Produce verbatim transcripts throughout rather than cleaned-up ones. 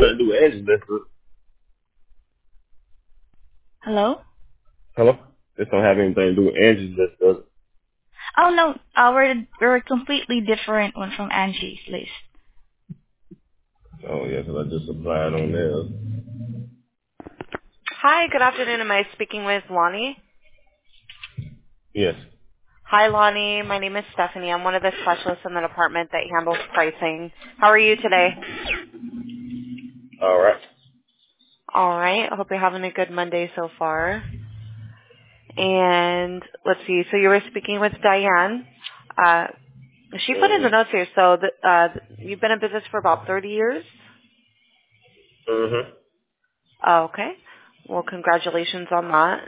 Nothing to do with Angie's list. Hello? Hello? This don't have anything to do with Angie's list, does it? Oh, no. Uh, we're, we're a completely different one from Angie's list. Oh, yeah, because I just applied on there. Hi, good afternoon. Am I speaking with Lonnie? Yes. Hi, Lonnie. My name is Stephanie. I'm one of the specialists in the department that handles pricing. How are you today? All right. All right. I hope you're having a good Monday so far. And let's see. So you were speaking with Diane. Uh, she put in the Mm-hmm. notes here. So the, uh, you've been in business for about thirty years? Mm-hmm. Oh, okay. Well, congratulations on that.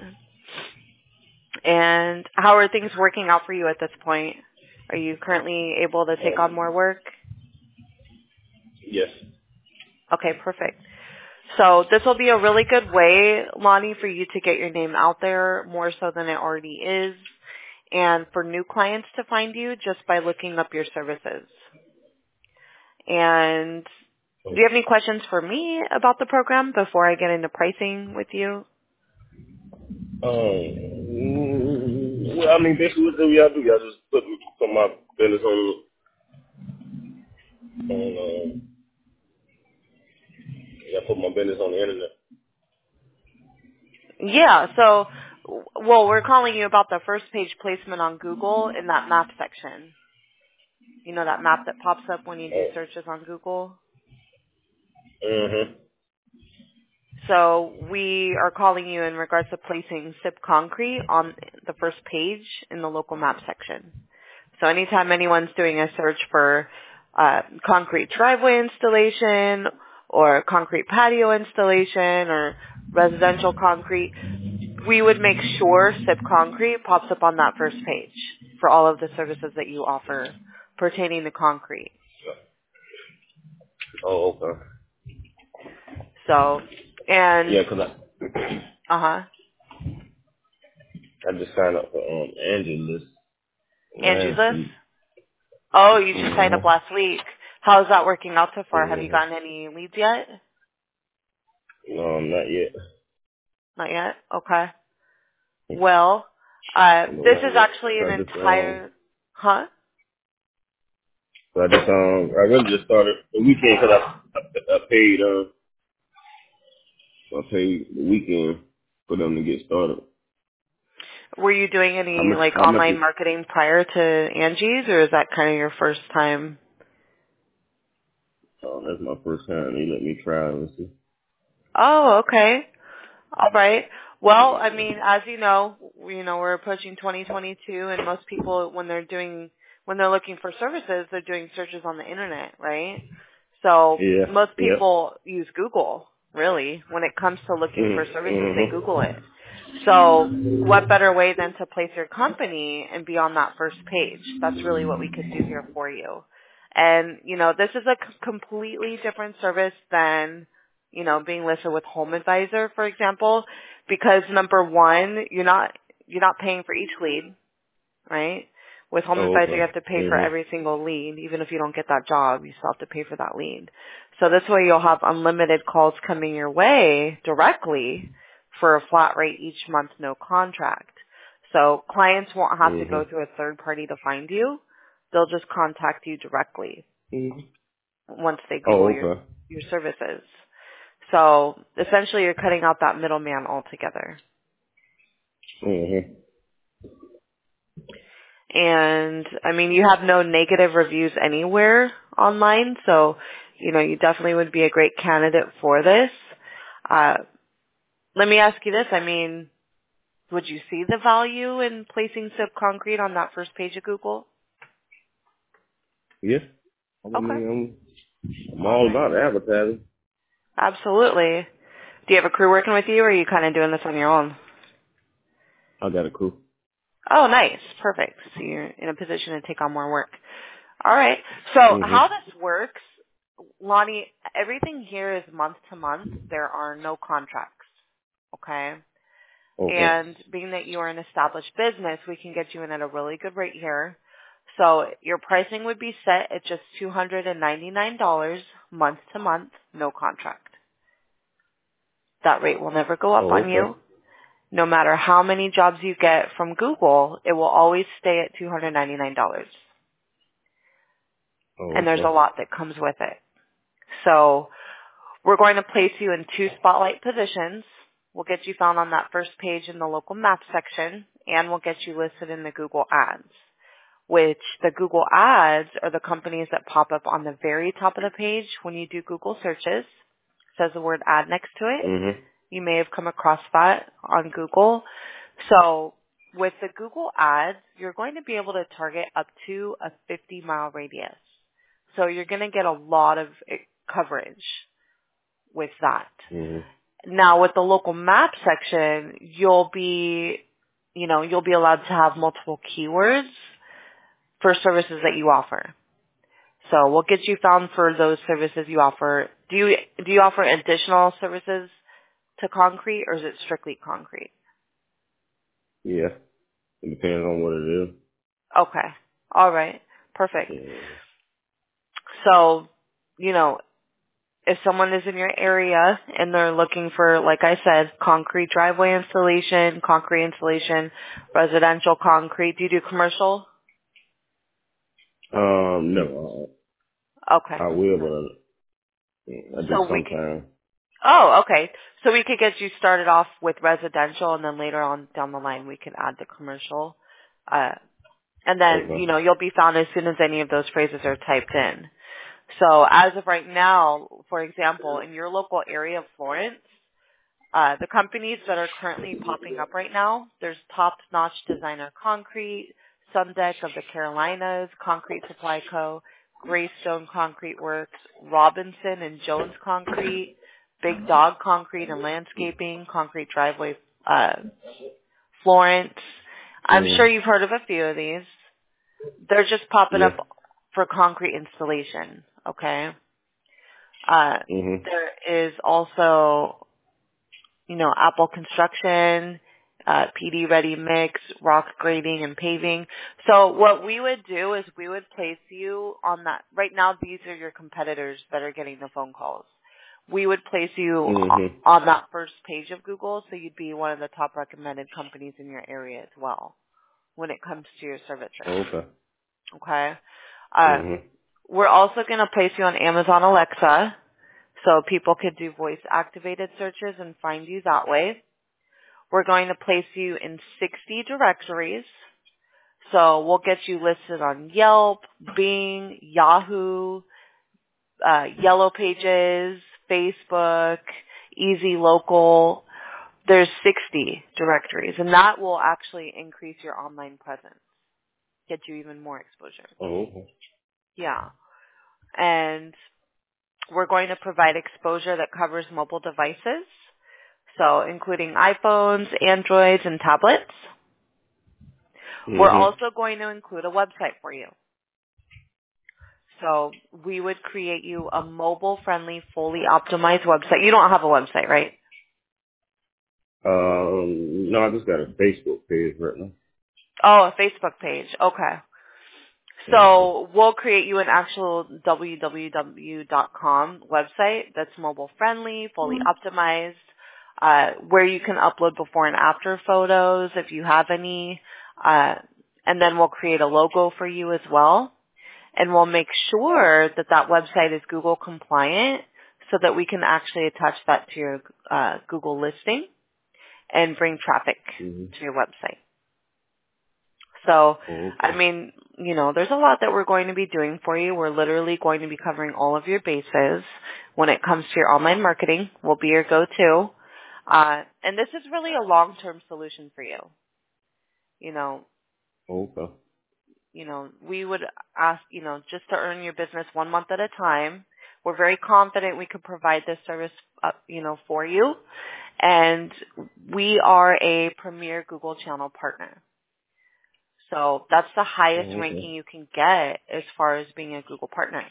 And how are things working out for you at this point? Are you currently able to take on more work? Yes. Okay, perfect. So this will be a really good way, Lonnie, for you to get your name out there more so than it already is, and for new clients to find you just by looking up your services. And do you have any questions for me about the program before I get into pricing with you? Um, mm, well, I mean, basically what do y'all do? Y'all just put, put my business on, on, um, y'all put my business on the internet. Yeah, so, well, we're calling you about the first page placement on Google in that map section. You know that map that pops up when you do Oh. searches on Google? Mm-hmm. So we are calling you in regards to placing S I P Concrete on the first page in the local map section. So anytime anyone's doing a search for uh, concrete driveway installation or concrete patio installation or residential concrete, we would make sure S I P Concrete pops up on that first page for all of the services that you offer pertaining to concrete. Oh, okay. So, and, Yeah, 'cause I, uh-huh, I just signed up for um Angie's list Angie's last List? week. Oh, you just signed up Mm-hmm. last week. How's that working out so far? Have you Mm-hmm. gotten any leads yet? No, not yet. Not yet? Okay. Well, uh, No, this not is yet. actually So an I just um, entire, huh? so I just um, I really just started the weekend because I, I I paid um, I paid the weekend for them to get started. Were you doing any How much? like How much? online Is, marketing prior to Angie's, or is that kind of your first time? oh, that's my first time. They let me try and see. Oh, okay. All right. Well, I mean, as you know, you know, we're approaching twenty twenty-two, and most people, when they're doing, when they're looking for services, they're doing searches on the internet, right? So Yeah. most Yep. people use Google, really. When it comes to looking for services, they Mm-hmm. Google it. So what better way than to place your company and be on that first page? That's really what we could do here for you. And, you know, this is a c- completely different service than, you know, being listed with Home Advisor, for example, because number one, you're not, you're not paying for each lead, right? With Home Oh, Advisor, you okay. have to pay for Mm-hmm. every single lead. Even if you don't get that job, you still have to pay for that lead. So this way you'll have unlimited calls coming your way directly for a flat rate each month, no contract. So clients won't have to go Mm-hmm. through a third party to find you. They'll just contact you directly Mm-hmm. once they Oh, Google your, okay. your services. So essentially you're cutting out that middleman altogether. Mm-hmm. And I mean, you have no negative reviews anywhere online, so you know you definitely would be a great candidate for this. Uh, let me ask you this: I mean, would you see the value in placing S I P Concrete on that first page of Google? Yes. I Okay, mean, I'm, I'm all all right, about advertising. absolutely. Do you have a crew working with you, or are you kind of doing this on your own? I got a crew. Oh, nice, perfect. So you're in a position to take on more work. All right. So how Mm-hmm. this works, Lonnie, everything here is month to month. There are no contracts. Okay. Okay. And being that you are an established business, we can get you in at a really good rate here. So your pricing would be set at just two hundred ninety-nine dollars month to month, no contract. That rate will never go up Oh, on okay. you. No matter how many jobs you get from Google, it will always stay at two hundred ninety-nine dollars. Oh, And there's a okay. lot that comes with it. So we're going to place you in two spotlight positions. We'll get you found on that first page in the local map section, and we'll get you listed in the Google Ads, which the Google Ads are the companies that pop up on the very top of the page when you do Google searches. It says the word ad next to it. Mhm. You may have come across that on Google. So with the Google Ads, you're going to be able to target up to a fifty mile radius. So you're going to get a lot of coverage with that. Mhm. Now with the local map section, you'll be, you know, you'll be allowed to have multiple keywords for services that you offer. So we'll get you found for those services you offer. Do you, do you offer additional services to concrete, or is it strictly concrete? Yeah. It depends on what it is. Okay. All right. Perfect. Yeah. So, you know, if someone is in your area and they're looking for, like I said, concrete driveway installation, concrete installation, residential concrete, do you do commercial? Um, no, Okay. I, I will, but I, I do So we could, sometimes. oh, okay. So we could get you started off with residential, and then later on down the line we can add the commercial. Uh, and then, you Okay. know, you'll be found as soon as any of those phrases are typed in. So as of right now, for example, in your local area of Florence, uh, the companies that are currently popping up right now, there's Top Notch Designer Concrete, Sundeck of the Carolinas, Concrete Supply Co., Greystone Concrete Works, Robinson and Jones Concrete, Big Dog Concrete and Landscaping, Concrete Driveway, uh, Florence. I'm sure Mhm. you've heard of a few of these. They're just popping Yeah. up for concrete installation, okay? Uh, Mhm. there is also, you know, Apple Construction, uh, P D Ready Mix, rock grading and paving. So what we would do is we would place you on that. Right now, these are your competitors that are getting the phone calls. We would place you Mhm. on that first page of Google, so you'd be one of the top recommended companies in your area as well when it comes to your services. Okay. Okay? Uh, Mhm. we're also going to place you on Amazon Alexa, so people could do voice-activated searches and find you that way. We're going to place you in sixty directories. So we'll get you listed on Yelp, Bing, Yahoo, uh, Yellow Pages, Facebook, Easy Local. There's sixty directories, and that will actually increase your online presence, get you even more exposure. Oh, okay. Yeah. And we're going to provide exposure that covers mobile devices, so including iPhones, Androids, and tablets. We're Mhm. also going to include a website for you. So we would create you a mobile-friendly, fully optimized website. You don't have a website, right? Um, no, I just got a Facebook page right now. Oh, a Facebook page. Okay. Mhm. So we'll create you an actual w w w dot com website that's mobile-friendly, fully optimized, uh, where you can upload before and after photos if you have any, uh, and then we'll create a logo for you as well. And we'll make sure that that website is Google compliant so that we can actually attach that to your uh, Google listing and bring traffic Mhm. to your website. So, Oh, I okay. mean, you know, there's a lot that we're going to be doing for you. We're literally going to be covering all of your bases when it comes to your online marketing. We'll be your go-to. Uh, and this is really a long-term solution for you. You know, Okay. you know, we would ask, you know, just to earn your business one month at a time. We're very confident we could provide this service, uh, you know, for you. And we are a premier Google channel partner. So that's the highest Oh, ranking okay. you can get as far as being a Google partner.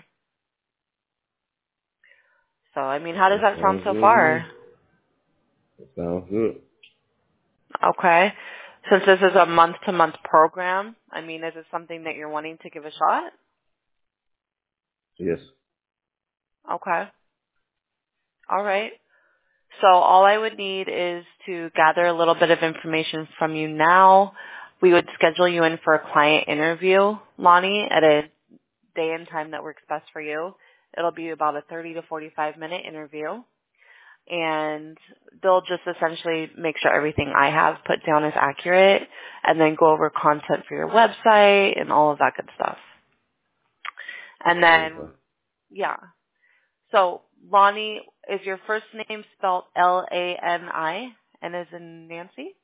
So, I mean, how does That that sound sounds so good to far? me. That sounds good. Okay. Since this is a month-to-month program, I mean, is it something that you're wanting to give a shot? Yes. Okay. All right. So all I would need is to gather a little bit of information from you now. We would schedule you in for a client interview, Lonnie, at a day and time that works best for you. It'll be about a thirty to forty-five minute interview. And they'll just essentially make sure everything I have put down is accurate and then go over content for your website and all of that good stuff. And then, Okay. yeah. So, Lonnie, is your first name spelled L A N I and is in Nancy?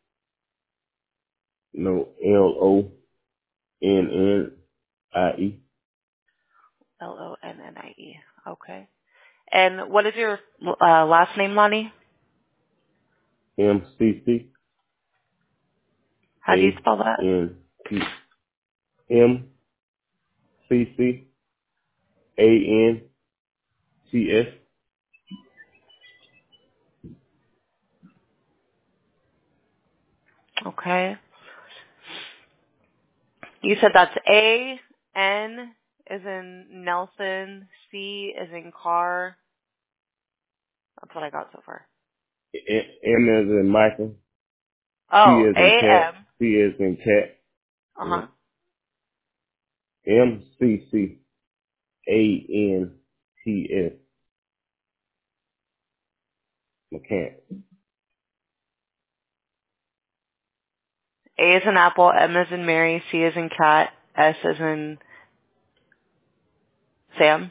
No, L O N N I E. L O N N I E. Okay. And what is your uh, last name, Lonnie? M C C How do you A spell that? N T. M C C A N T S. Okay. You said that's A, N is in Nelson, C is in car. That's what I got so far. M as in Michael. C Oh, as in A, cat. M. C as in cat. Uh-huh. Mm. M C C A N T S. McCant. A is in apple, M is in Mary, C is in cat, S is in Sam.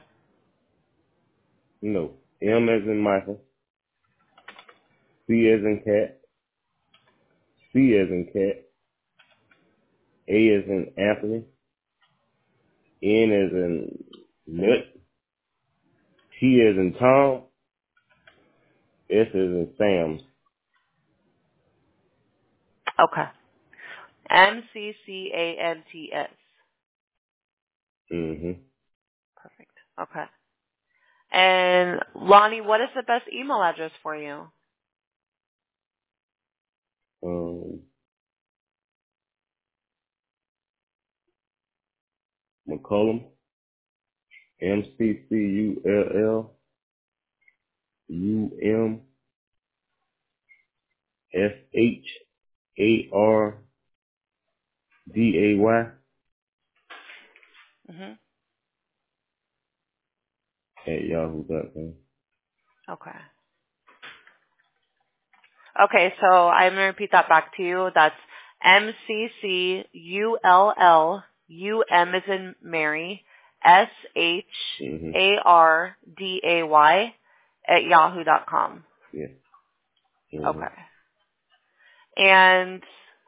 No. M as in Michael. C as in cat. C as in cat. A as in Anthony. N as in nut. T as in Tom. S as in Sam. Okay. M C C A N T S. Mm-hmm. Perfect. Okay. And Lonnie, what is the best email address for you? Um, McCollum. M C C U L L U M S H A R D A Y hmm at yahoo dot com. Okay. Okay, so I'm going to repeat that back to you. That's M C C U L L U M as in Mary, S H Mm-hmm. A R D A Y at yahoo dot com. Yeah. Mm-hmm. Okay. And,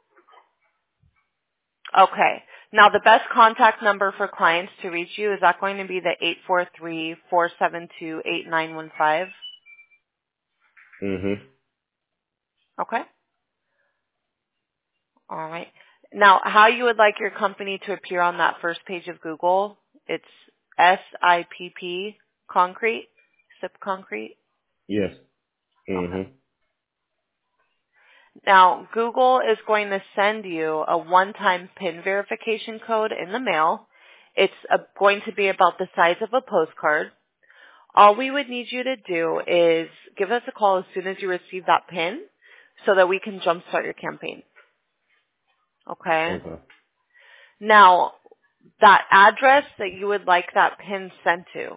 okay. Now the best contact number for clients to reach you, is that going to be the eight four three, four seven two, eight nine one five? Mm-hmm. Okay. All right. Now, how you would like your company to appear on that first page of Google, it's S I P P Concrete, SIP Concrete. Yes. Okay. Mm-hmm. Now, Google is going to send you a one-time PIN verification code in the mail. It's a, going to be about the size of a postcard. All we would need you to do is give us a call as soon as you receive that PIN so that we can jumpstart your campaign. Okay? Okay. Now, that address that you would like that PIN sent to,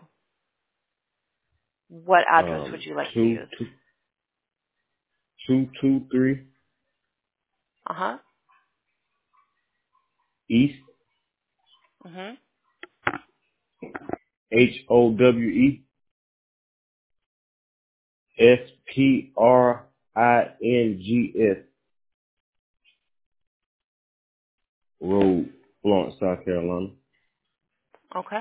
what address would Um, you like to two, use? two, two, two, three Uh-huh. East Mm-hmm. H O W E S P R I N G S Road, Florence, South Carolina. Okay.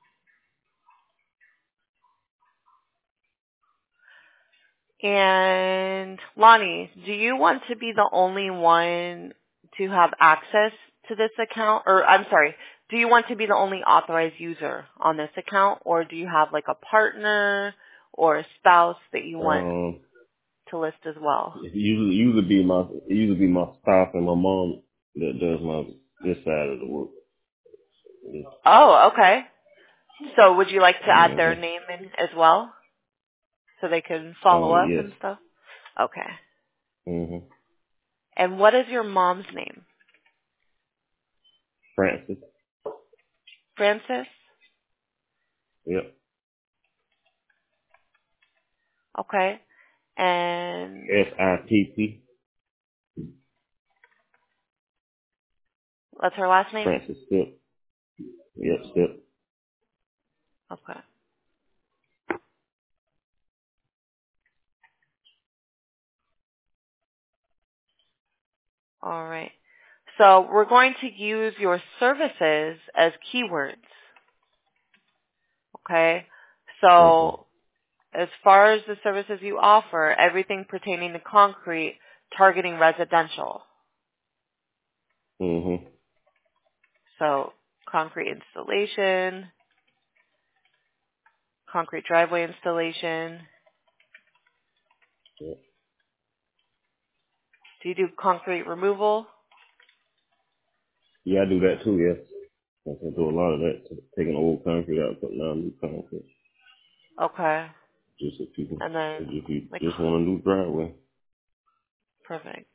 And Lonnie, do you want to be the only one to have access to this account? Or I'm sorry, do you want to be the only authorized user on this account? Or do you have like a partner or a spouse that you want Um, to list as well? It usually usually be my it usually be my spouse and my mom that does my this side of the work. Oh, okay. So would you like to add their Mm-hmm. name in as well so they can follow Um, up yes. and stuff? Okay. Mm-hmm. And what is your mom's name? Francis. Francis? Yep. Okay. And S I P P. what's her last name? Francis Step. Yep. Step. Okay. All right. So we're going to use your services as keywords. Okay. Mm-hmm. So as far as the services you offer, everything pertaining to concrete, targeting residential. Mm-hmm. So concrete installation, concrete driveway installation. Yep. Do you do concrete removal? Yeah, I do that too. Yes. I can do a lot of that. Taking old concrete out, putting down new concrete. Okay. Just if you And then, if you like, just want a new driveway. perfect.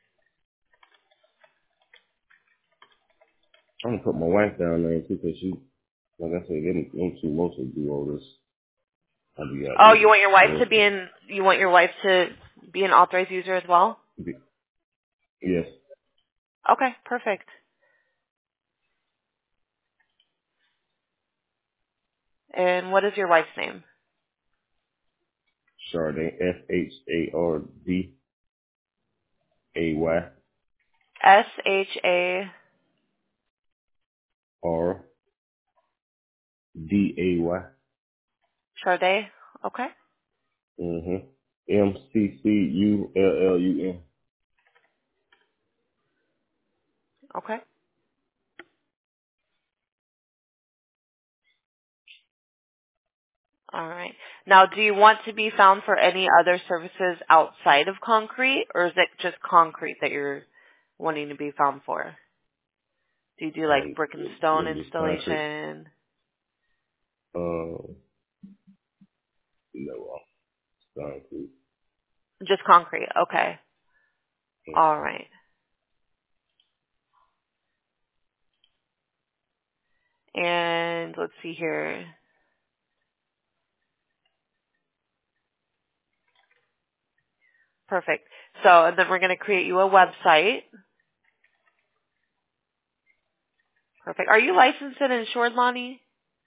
I'm gonna put my wife down there too, cause she, like I said, them, them two mostly do all this. I do got Oh, this you want your wife to be mostly. in, you want your wife to be an authorized user as well? Yes. Okay, perfect. And what is your wife's name? Chardin. S H A R D A Y S H A, R D A Y. Charday? Okay. Mhm. M C C U L L U N. Okay. All right. Now, do you want to be found for any other services outside of concrete, or is it just concrete that you're wanting to be found for? Do you do like Um, brick and stone maybe just concrete. installation? Um, no, uh, concrete. Just concrete. Okay. All right. And let's see here. Perfect. So, and then we're going to create you a website. Perfect. Are you licensed and insured, Lonnie?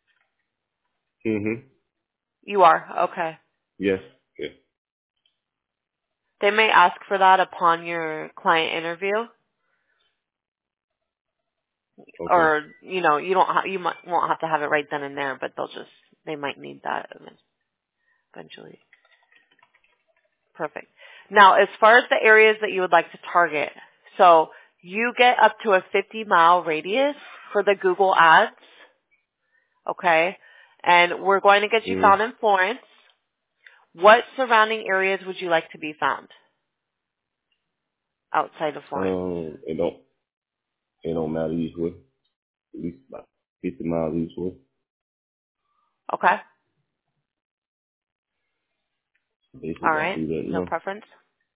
Mhm. You are. Okay. Yes. Yes. They may ask for that upon your client interview, Okay. or you know, you don't ha- you might, won't have to have it right then and there, but they'll just they might need that eventually. Perfect. Now, as far as the areas that you would like to target, so you get up to a fifty mile radius for the Google ads, okay? And we're going to get you Mhm. found in Florence. What surrounding areas would you like to be found outside of Florence? Um, it don't it don't matter each way. At least about fifty miles each way. Okay. Basically, All I right. do that No now. preference.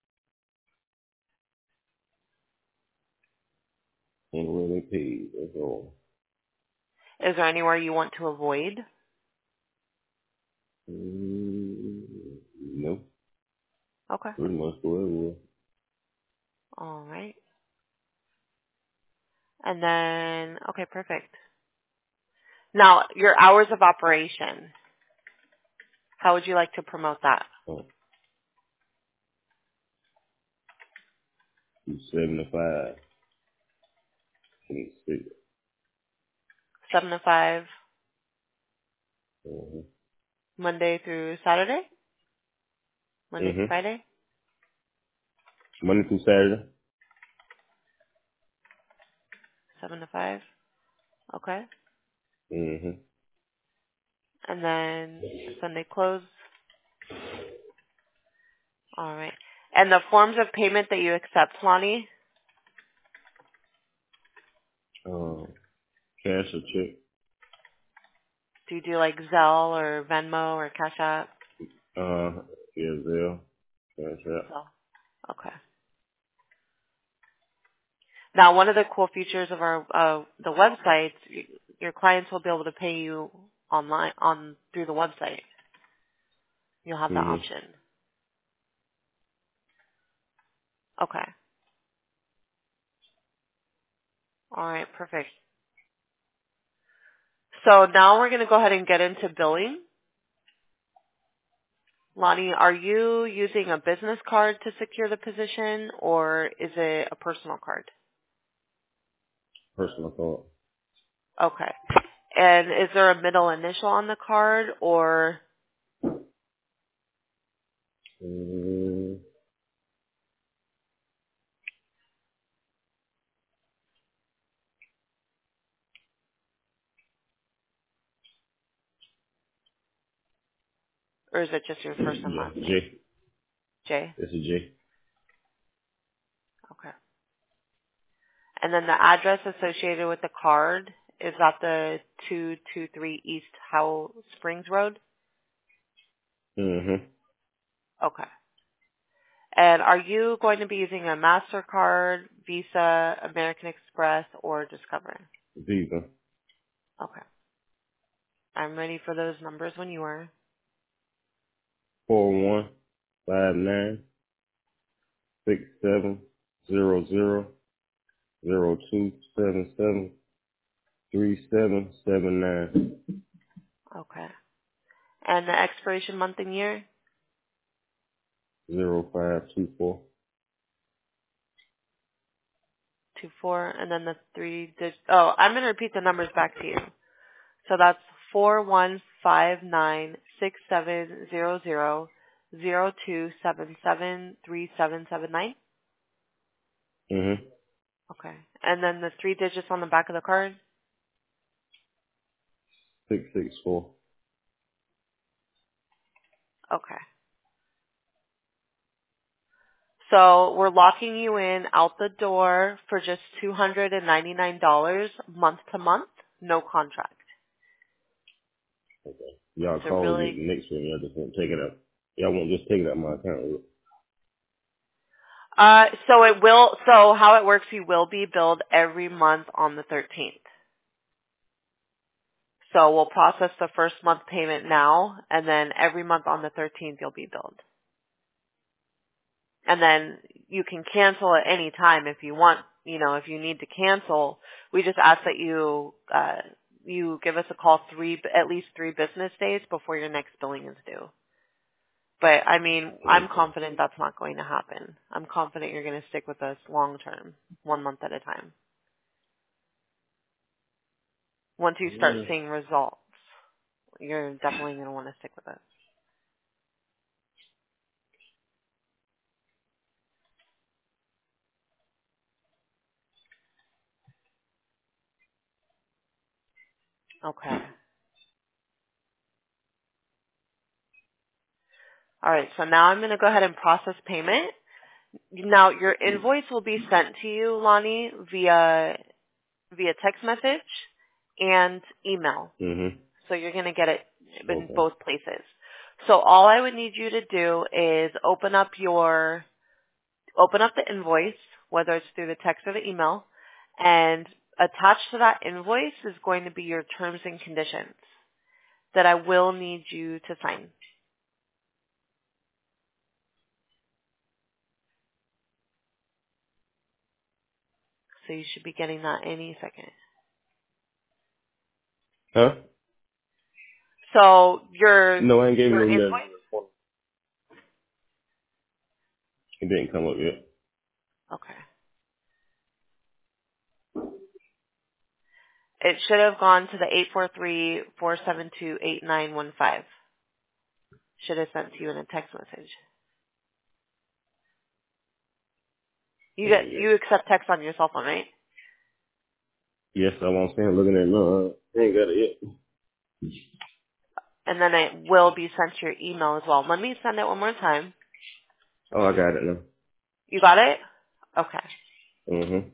And where they pay. That's all. Is there anywhere you want to avoid? Mm, no. Okay. Pretty much go everywhere. All right. And then, okay, perfect. Now, your hours of operation. How would you like to promote that? Oh, two seventy five. twenty-six. Seven to five, Mhm. Monday through Saturday? Monday through Mhm. Friday? Monday through Saturday. Seven to five. Okay. Mhm. And then Sunday close. All right. And the forms of payment that you accept, Lonnie? Um, cash or check. Do you do like Zelle or Venmo or Cash App? Uh, yeah, Zelle. Cash App. Zelle. Okay. Now, one of the cool features of our uh, the website, your clients will be able to pay you online on through the website. You'll have that Mm-hmm. option. Okay. All right. Perfect. So now we're going to go ahead and get into billing. Lonnie, are you using a business card to secure the position, or is it a personal card? Personal card. Okay. And is there a middle initial on the card, or Mm, or is it just your first and yeah, last name? J. Jay? It's a J. Okay. And then the address associated with the card, is that the two two three East Howell Springs Road? Mm-hmm. Okay. And are you going to be using a MasterCard, Visa, American Express, or Discover? Visa. Okay. I'm ready for those numbers when you are. Four one five nine six seven zero zero zero two seven seven three seven seven nine Okay. And the expiration month and year? zero five two four. Two four, and then the three dig- oh, I'm going to repeat the numbers back to you. So that's four one five nine six seven zero zero zero two seven seven three seven seven nine. Mm-hmm. Okay. And then the three digits on the back of the card? Six six four. Okay. So we're locking you in out the door for just two hundred ninety-nine dollars month to month, no contract. Okay. Y'all It's a call really it next week. Y'all just won't take it up. Y'all won't just take it out my account. Uh, so it will, so how it works, you will be billed every month on the thirteenth. So we'll process the first month payment now, and then every month on the thirteenth you'll be billed. And then you can cancel at any time if you want, you know, if you need to cancel. We just ask that you, uh, you give us a call three, at least three business days before your next billing is due. But I mean, I'm Okay. confident that's not going to happen. I'm confident you're going to stick with us long term, one month at a time. Once you start Yeah. seeing results, you're definitely going to want to stick with us. Okay. All right. So now I'm going to go ahead and process payment. Now your invoice will be sent to you, Lonnie, via via text message and email. Mm-hmm. So you're going to get it in Okay. both places. So all I would need you to do is open up your open up the invoice, whether it's through the text or the email, and attached to that invoice is going to be your terms and conditions that I will need you to sign. So you should be getting that any second. Huh? So your No, I ain't gave your no invoice. nothing. It didn't come up yet. Okay. It should have gone to the eight four three, four seven two, eight nine one five. Should have sent to you in a text message. You Not get yet. you accept text on your cell phone, right? Yes, I won't stand looking at it. No, I ain't got it yet. And then it will be sent to your email as well. Let me send it one more time. Oh, I got it now. You got it? Okay. Mm-hmm.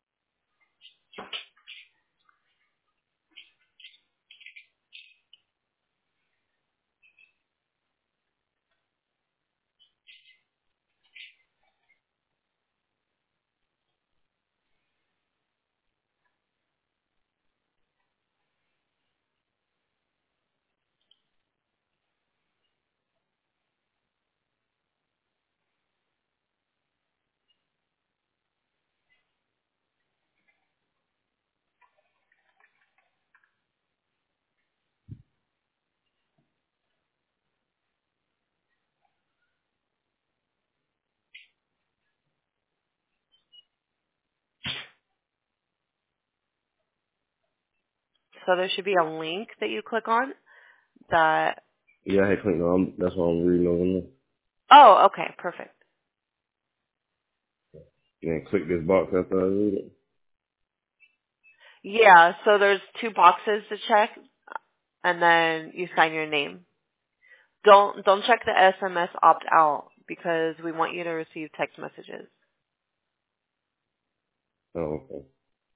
So there should be a link that you click on that. Yeah, I had clicked on. That's what I'm reading over there. Oh, okay. Perfect. And then click this box after I read it. Yeah, so there's two boxes to check, and then you sign your name. Don't don't check the S M S opt out because we want you to receive text messages. Oh, okay.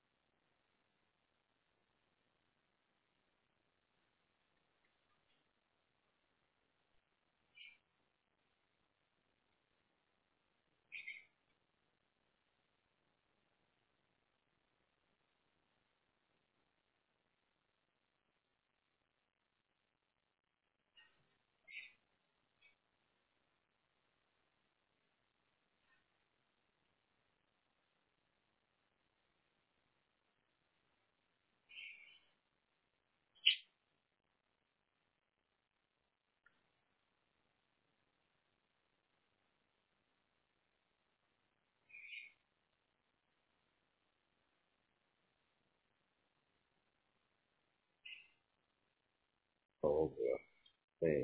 Oh, okay.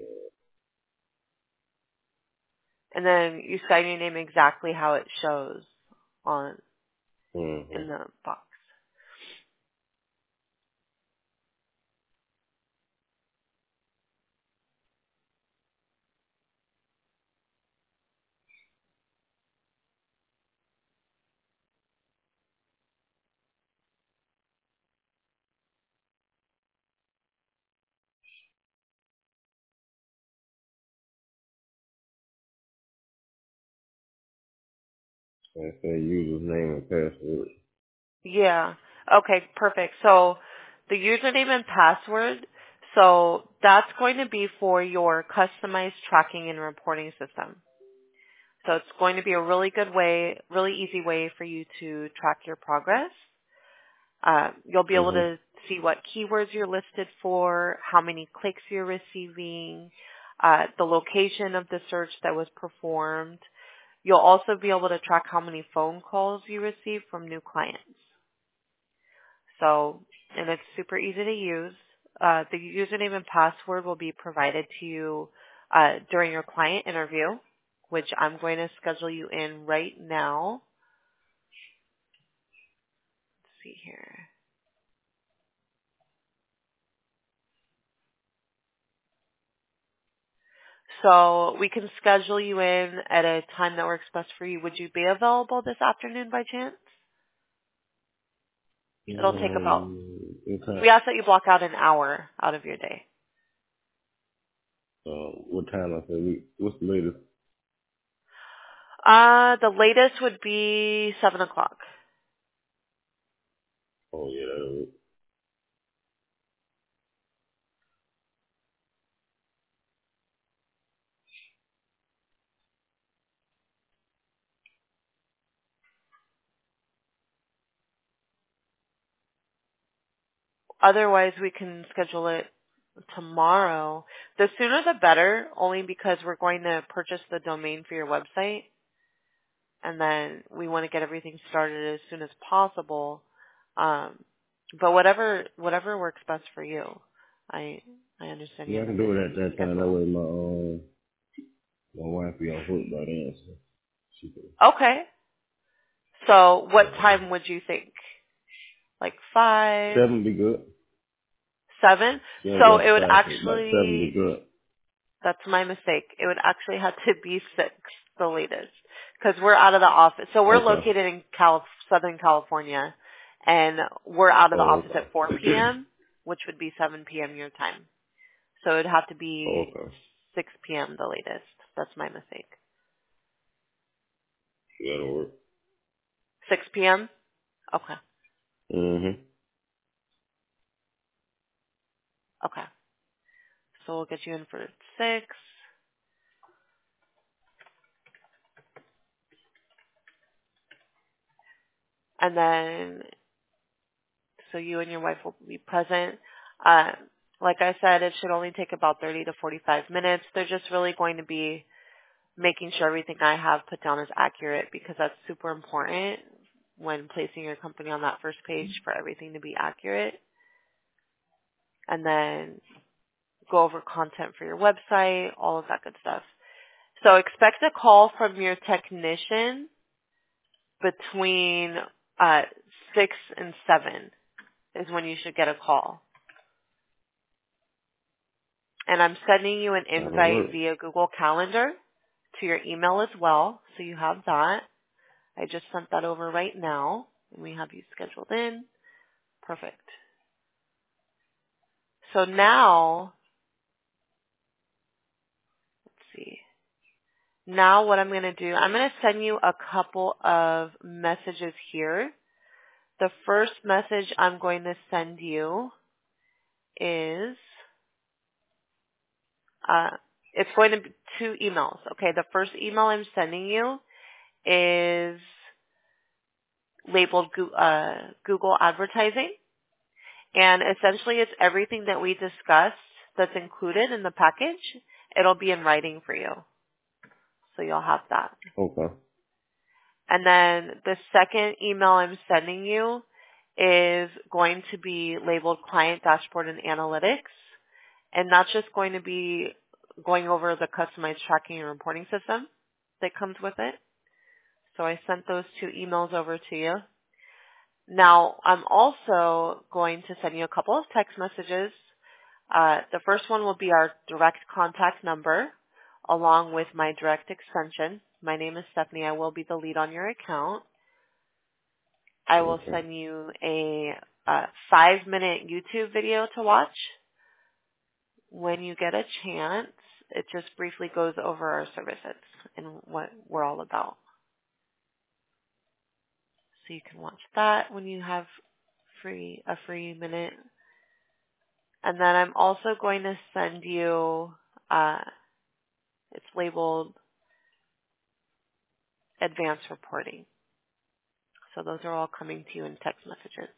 And then you sign your name exactly how it shows on Mm-hmm. in the box. And it says user's name and password. Yeah. Okay, perfect. So the username and password, so that's going to be for your customized tracking and reporting system. So it's going to be a really good way, really easy way for you to track your progress. Uh, you'll be able Mm-hmm. to see what keywords you're listed for, how many clicks you're receiving, uh, the location of the search that was performed. You'll also be able to track how many phone calls you receive from new clients. So, and it's super easy to use. Uh, the username and password will be provided to you uh, during your client interview, which I'm going to schedule you in right now. Let's see here. So we can schedule you in at a time that works best for you. Would you be available this afternoon by chance? It'll take about, Mm, okay. we ask that you block out an hour out of your day. Uh, what time I said we? What's the latest? Uh, the latest would be seven o'clock. Oh yeah, that'll work. Otherwise, we can schedule it tomorrow. The sooner the better, only because we're going to purchase the domain for your website, and then we want to get everything started as soon as possible. Um, but whatever whatever works best for you. I I understand you Yeah, I have a can do it at busy that time. That schedule. way my um my wife be off work by then, so she can. Okay. So what Uh, time would you think? Like five, seven be good. seven? She don't get So off it would five, so about seven be actually, good. that's my mistake. It would actually have to be six. the latest. Because we're out of the office. So we're Okay. located in Cal- Southern California, and we're out of the Oh, office okay. at four p.m., which would be seven p.m. your time. So it would have to be Okay. six p.m. the latest. That's my mistake. That'll work. six p.m.? Okay. Mm-hmm. Okay. So we'll get you in for six. And then, so you and your wife will be present. Uh, like I said, it should only take about thirty to forty-five minutes. They're just really going to be making sure everything I have put down is accurate, because that's super important when placing your company on that first page for everything to be accurate. And then go over content for your website, all of that good stuff. So expect a call from your technician between uh, six and seven is when you should get a call. And I'm sending you an That'll invite work. via Google Calendar to your email as well, so you have that. I just sent that over right now, and we have you scheduled in. Perfect. So now, let's see. Now what I'm going to do, I'm going to send you a couple of messages here. The first message I'm going to send you is, uh, it's going to be two emails. Okay, the first email I'm sending you is labeled uh, Google Advertising. And essentially it's everything that we discussed that's included in the package. It'll be in writing for you. So you'll have that. Okay. And then the second email I'm sending you is going to be labeled Client Dashboard and Analytics. And that's just going to be going over the customized tracking and reporting system that comes with it. So I sent those two emails over to you. Now, I'm also going to send you a couple of text messages. Uh, the first one will be our direct contact number, along with my direct extension. My name is Stephanie. I will be the lead on your account. I will Okay. send you a, a five-minute YouTube video to watch. When you get a chance, it just briefly goes over our services and what we're all about. So you can watch that when you have free a free minute. And then I'm also going to send you, uh, it's labeled Advanced Reporting. So those are all coming to you in text messages.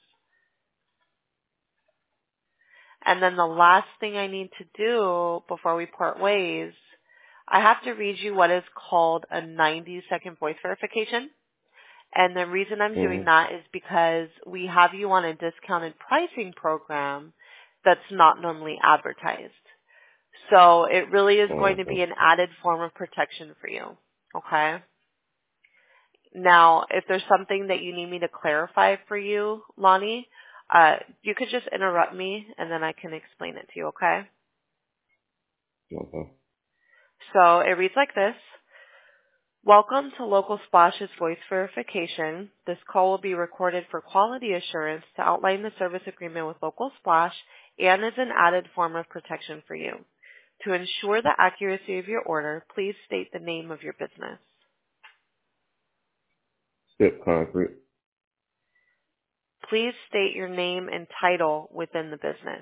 And then the last thing I need to do before we part ways, I have to read you what is called a ninety second voice verification. And the reason I'm doing Mm-hmm. that is because we have you on a discounted pricing program that's not normally advertised. So it really is going to be Okay. an added form of protection for you. Okay? Now, if there's something that you need me to clarify for you, Lonnie, uh, you could just interrupt me and then I can explain it to you, okay? Okay. So it reads like this. Welcome to Local Splash's voice verification. This call will be recorded for quality assurance to outline the service agreement with Local Splash and is an added form of protection for you. To ensure the accuracy of your order, please state the name of your business. Step Concrete. Please state your name and title within the business.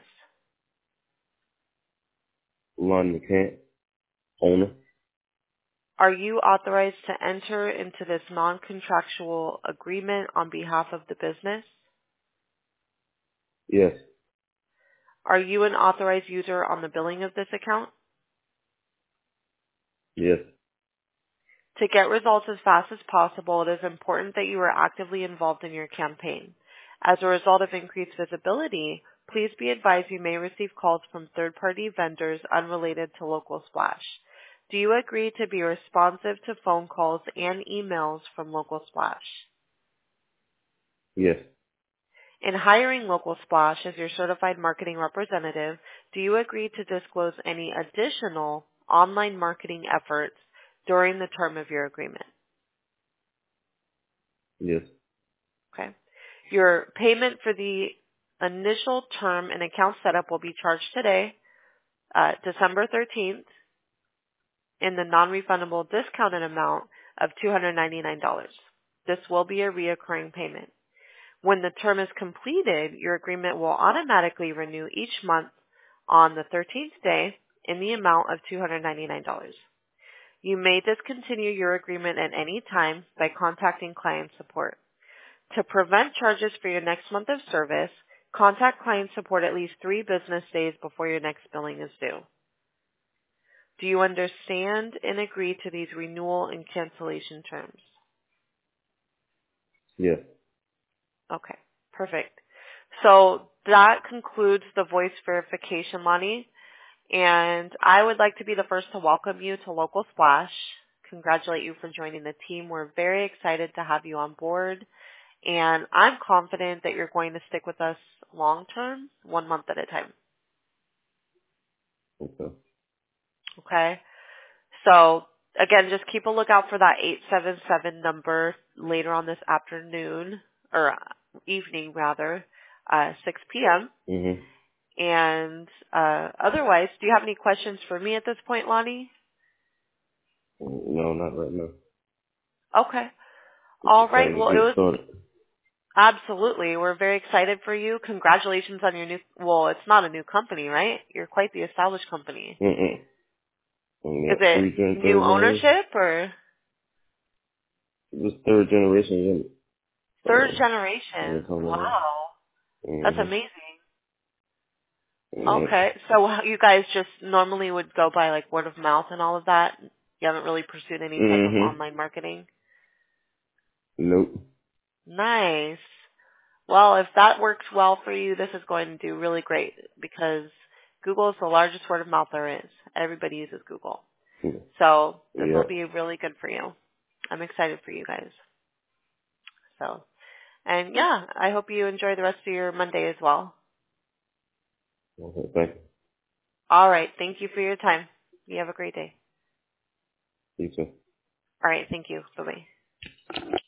Lonnie McCant. Owner. Are you authorized to enter into this non-contractual agreement on behalf of the business? Yes. Are you an authorized user on the billing of this account? Yes. To get results as fast as possible, it is important that you are actively involved in your campaign. As a result of increased visibility, please be advised you may receive calls from third-party vendors unrelated to Local Splash. Do you agree to be responsive to phone calls and emails from Local Splash? Yes. In hiring Local Splash as your certified marketing representative, do you agree to disclose any additional online marketing efforts during the term of your agreement. Yes. Okay. Your payment for the initial term and account setup will be charged today, uh, December thirteenth, in the non-refundable discounted amount of two hundred ninety-nine dollars. This will be a reoccurring payment. When the term is completed, your agreement will automatically renew each month on the thirteenth day in the amount of two hundred ninety-nine dollars. You may discontinue your agreement at any time by contacting client support. To prevent charges for your next month of service, contact client support at least three business days before your next billing is due. Do you understand and agree to these renewal and cancellation terms? Yes. Okay, perfect. So that concludes the voice verification, Lonnie. And I would like to be the first to welcome you to Local Splash. Congratulate you for joining the team. We're very excited to have you on board. And I'm confident that you're going to stick with us long term, one month at a time. Okay. Okay? So, again, just keep a lookout for that eight seven seven number later on this afternoon, or evening rather, uh, six p.m. Mhm. And uh, otherwise, do you have any questions for me at this point, Lonnie? No, not right now. Okay. All right. Trying to Well, it get was started. absolutely. We're very excited for you. Congratulations on your new, well, it's not a new company, right? You're quite the established company. Mm-mm. Is Yeah, it three gen- new third generation. ownership or It was third generation unit. third Uh, yeah, generation? something like that. Wow. That's Mm-hmm. amazing. Yeah. Okay. So you guys just normally would go by like word of mouth and all of that? You haven't really pursued any type of Mm-hmm. online marketing? Nope. Nice. Well, if that works well for you, this is going to do really great because Google is the largest word of mouth there is. Everybody uses Google. So this Yeah. will be really good for you. I'm excited for you guys. So, and yeah, I hope you enjoy the rest of your Monday as well. Okay, thank you. All right. Thank you for your time. You have a great day. You too. All right. Thank you. Bye-bye.